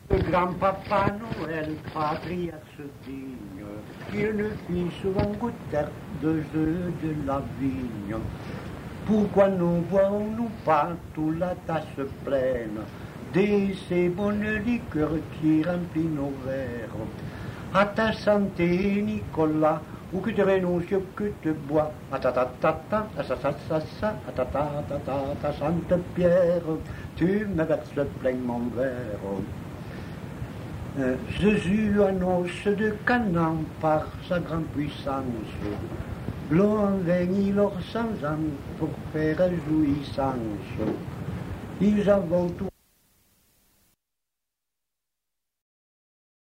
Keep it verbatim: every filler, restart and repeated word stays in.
Le grand-papa Noël, patria se digne, il ne fit souvent goûter de jeux de la vigne. Pourquoi ne boirons-nous pas toute la tasse pleine de ces bonnes liqueurs qui remplissent nos verres? À ta santé, Nicolas, ou que tu renonces, que tu bois. À ta ta ta ta, à ta ta ta ta, à ta ta ta ta, ta Sainte Pierre, tu me verses plein mon verre. Euh, Jésus annonce de Canaan par sa grande puissance. L'on bénit leurs sans âme pour faire jouissance. Ils avons tout